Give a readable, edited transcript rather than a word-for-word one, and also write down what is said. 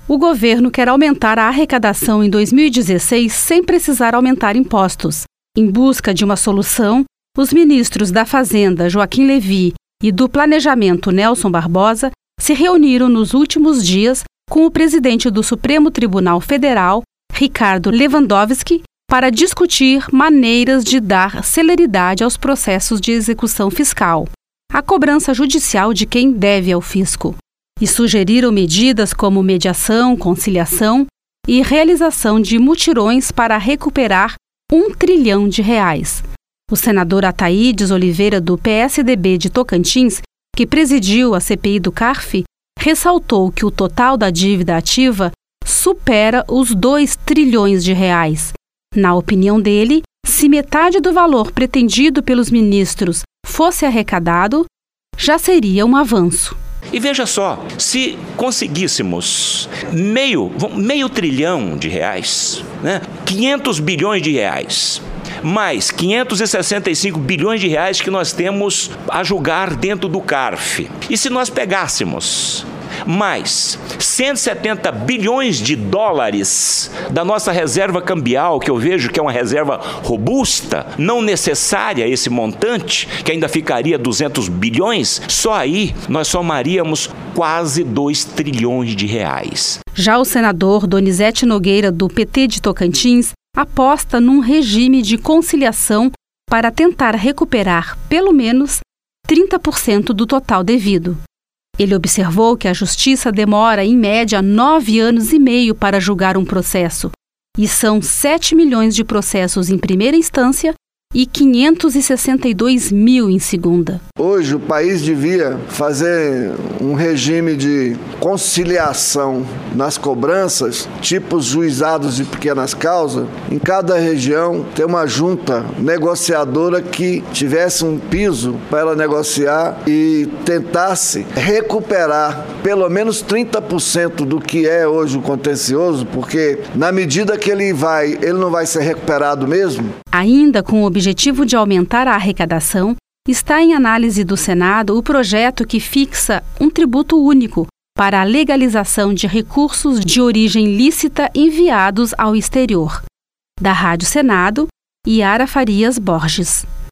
O governo quer aumentar a arrecadação em 2016 sem precisar aumentar impostos. Em busca de uma solução, os ministros da Fazenda, Joaquim Levy, e do Planejamento, Nelson Barbosa, se reuniram nos últimos dias com o presidente do Supremo Tribunal Federal, Ricardo Lewandowski, para discutir maneiras de dar celeridade aos processos de execução fiscal, a cobrança judicial de quem deve ao fisco, e sugeriram medidas como mediação, conciliação e realização de mutirões para recuperar R$1 trilhão. O senador Ataídes Oliveira, do PSDB de Tocantins, que presidiu a CPI do CARF, ressaltou que o total da dívida ativa supera os R$2 trilhões. Na opinião dele, se metade do valor pretendido pelos ministros fosse arrecadado, já seria um avanço. E veja só, se conseguíssemos meio trilhão de reais, 500 bilhões de reais, mais 565 bilhões de reais que nós temos a julgar dentro do CARF, e se nós pegássemos mais 170 bilhões de dólares da nossa reserva cambial, que eu vejo que é uma reserva robusta, não necessária esse montante, que ainda ficaria 200 bilhões, só aí nós somaríamos quase R$2 trilhões. Já o senador Donizete Nogueira, do PT de Tocantins, aposta num regime de conciliação para tentar recuperar pelo menos 30% do total devido. Ele observou que a Justiça demora, em média, 9 anos e meio para julgar um processo, e são 7 milhões de processos em primeira instância e 562 mil em segunda. Hoje o país devia fazer um regime de conciliação nas cobranças, tipo os juizados de pequenas causas. Em cada região ter uma junta negociadora que tivesse um piso para ela negociar e tentasse recuperar pelo menos 30% do que é hoje o contencioso, porque na medida que ele não vai ser recuperado mesmo. Ainda com o objetivo de aumentar a arrecadação, está em análise do Senado o projeto que fixa um tributo único para a legalização de recursos de origem lícita enviados ao exterior. Da Rádio Senado, Yara Farias Borges.